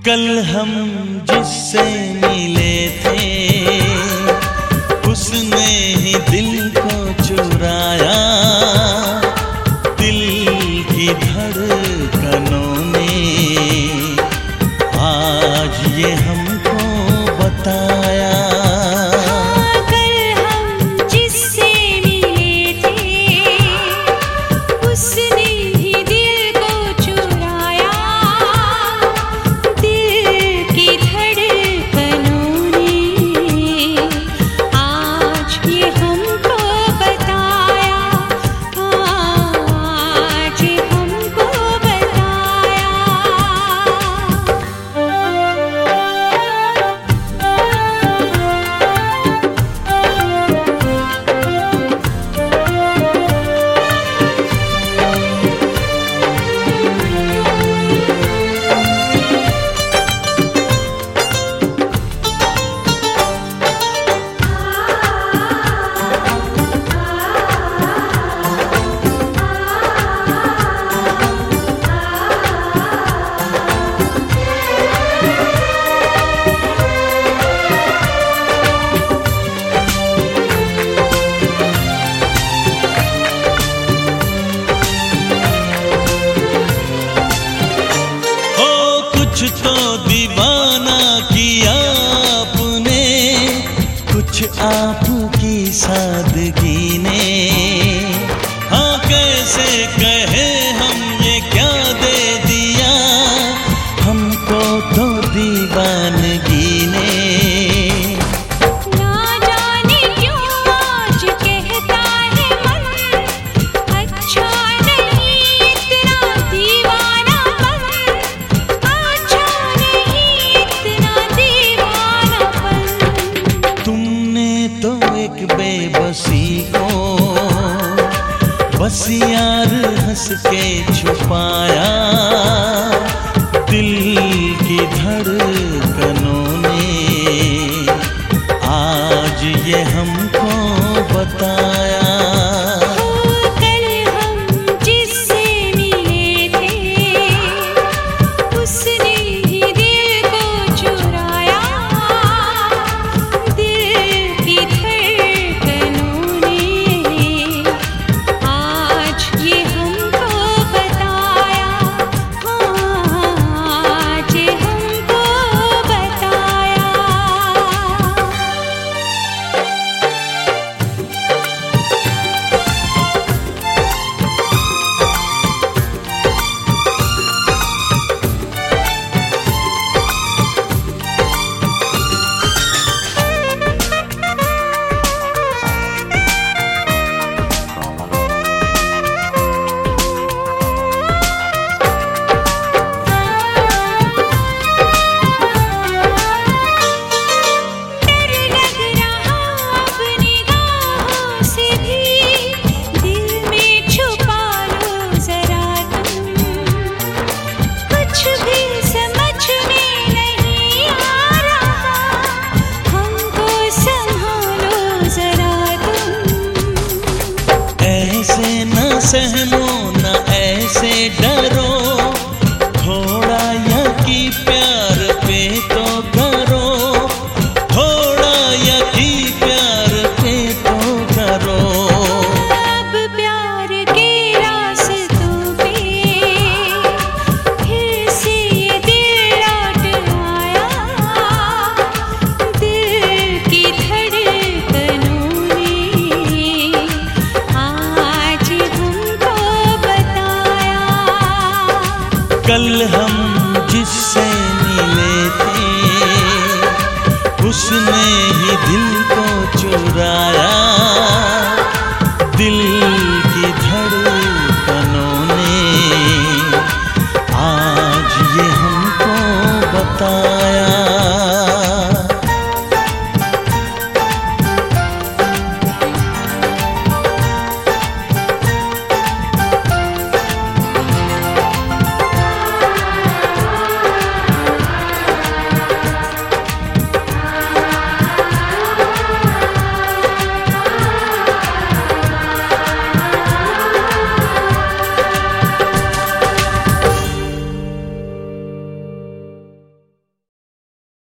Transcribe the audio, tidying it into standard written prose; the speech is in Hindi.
कल हम जिससे मिले थे उसने ही दिल को चुराया, दिल की धड़कनों ने आज ये हमको बताया। कुछ तो दीवाना किया आपने, कुछ आपकी सादगी ने। हाँ कैसे कहे हम ये क्या दे दिया हमको तो दीवानगी ने। बेबसी को बस यार हंस के छुपाया, दिल की धड़कनों ने आज ये हमको बताया। सहमो न ऐसे डरो, थोड़ा यकी प्यार पे तो करो, थोड़ा यकी प्यार पे तो करो। अब प्यार के रास्तों पे फिर से ये दिल लौट आया, दिल की धड़कनों ने आज कल हम जिससे मिले थे उसने ही दिल को चुराया।